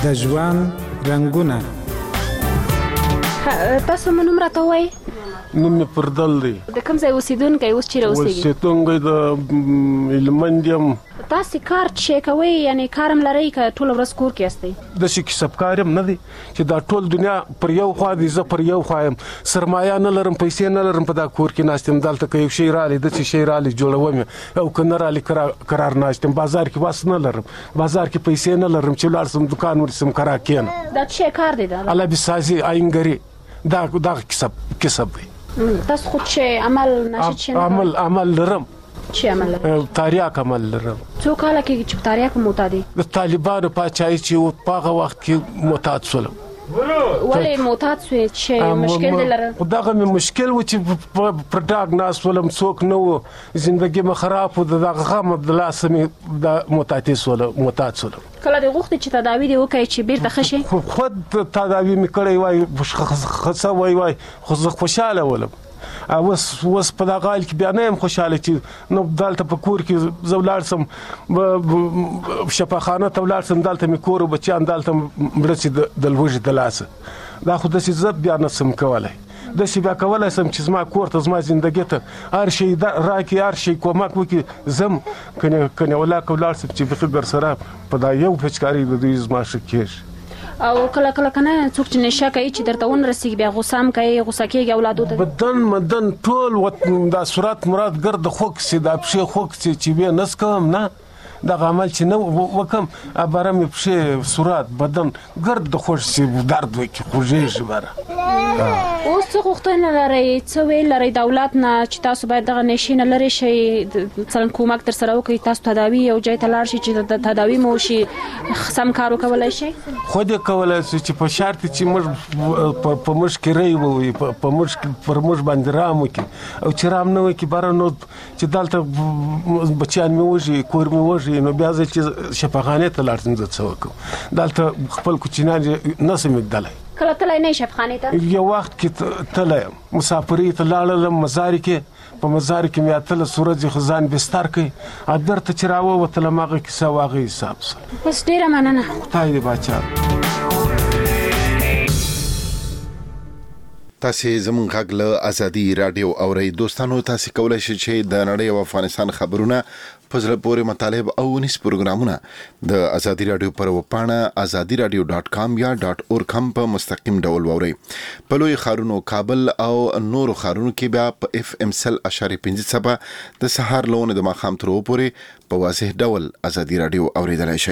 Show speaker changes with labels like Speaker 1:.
Speaker 1: د ژوند رنګونه.
Speaker 2: تاسو نوم راته وایئ؟
Speaker 3: نوم مې پردل دی.
Speaker 2: د کوم ځای اوسېدونکی اوس چیرې اوسېږي؟
Speaker 3: اوسېدونکی د هلمند یم.
Speaker 2: تاسې کار چې کوئ یعنې کار هم لرئ که ټوله ورځ کور کې یاستئ؟
Speaker 3: داسې کسبکار یم نه دی چې دا ټول دنیا پر یو خوا دی، زه پر یو خوا یم. سرمایه نه لرم، پیسې نه لرم، په دا کور کې ناست یم. دلته که یو شی رالی داسې شی رالی جوړوم یې، او که نه رالی قرار ناست یم. بازار کې وس نه لرم، بازار کې پیسې نه لرم چې ولاړ سم دکان ورسم کرا کېنم.
Speaker 2: دا څه کار دی؟ دا
Speaker 3: لبسازي آینګري دا کسب دی.
Speaker 2: تاسو خود چې
Speaker 3: عمل لرم.
Speaker 2: چی عمل لرم؟
Speaker 3: تاریاک عمل لرم.
Speaker 2: څو کاله کېږي چې په تاریاک معتاد یې؟
Speaker 3: د طالبانو پاچاهي چې په هغه وخت کې معتاد شولم.
Speaker 2: ولې معتاد شوې؟ چې مشکل دې لرل؟
Speaker 3: دغه مې مشکل و چې پر ډاګ ناست ولم، څوک نه و، زندګي مې خراب و، د دغه غم د لاسه مې د معتاد شولم.
Speaker 2: کله دې غوښتې چې تداوي دې وکړئ چې بیرته ښه شي؟
Speaker 3: خود تداوي مې کړی وای، ښه څه وای، خو زه خوشحاله ولم. اوس په دغه حال کې بیا نه یم خوشحاله چې نو دلته په کور کې زه ولاړ سم، شفاخانه ته ولاړ سم، دلته مې کور و بچیان دلته مړه شي د لوږې د لاسه. دا خو داسې زه بیا نه سم کولی. داسې بیا کولی سم چې زما کور ته، زما زندګۍ ته هر شی راکړي، هر شی کومک وکړي، زم کنې ولاکه ولاړ سم چې بیخي درسره په دا یو پچکاري د دوی زما ښه کېږي.
Speaker 2: او کله که نه څوک چې نشه کوي چې درته ونرسېږي بیا غوسه هم کوي، غوسه کېږي اولادو ته؟
Speaker 3: بدن ټول دا صورت مراد ګرد خوږ سي، دا پښې خوږ سي چې بیا نس کوم نه دغه عمل چې نه وکم، باره مې پښې صورت بدن ګرد خوږ سي، درد وکړي، خوږېږي باره.
Speaker 2: اوس څه غوښتنه لرئ؟ څه ویل لرئ د اولاد نه چې تاسو باید دغه نشې نه لرې شئ، مثلا کومک در سره وکړي، تاسو تداوي یو ځای ته لاړ شئ چې د تداوي مو وشي، سم کار وکولی شئ؟
Speaker 3: خود یې کولی شو چې په شرط چې موږ په موږ کې ری ووایي، پر موږ باندې رام وکړي، او چې رام نه وکړي باره نو چې دلته بچیان مې وژي، کور مې وژي، نو بیا زه چې شفاخانې ته لاړ شم زه څه وکړم؟ دلته خپل کوچنیان نه شم لیدلی.
Speaker 2: کله تللی نه یې شفاخانې ته؟
Speaker 3: یو وخت کې تللی یم، مسافرۍ ته لاړلم مزار کې، په مزار کې مې 18 ورځې خو ځان بستر کړي، بیرته چې راووتلم هغه کیسه و هغه حساب سره.
Speaker 2: بس ډېره مننه.
Speaker 3: خدای دې باچا.
Speaker 4: تاسې زموږ غږ له ازادي راډیو اورئ. دوستانو تاسې کولی شئ چې د نړۍ او افغانستان خبرونه، په زړه پورې مطالب او ونیس پروګرامونه د ازادي راډیو پر ویبپاڼه azadiراډیو.com یا .org هم په مستقیم ډول واورئ. په لوی ښارونو کابل او نورو ښارونو کې بیا په FM 100.5 څپه د سهار له 9 د ماښام تر 2 پورې په واضح ډول ازادي راډیو اوریدلی شئ.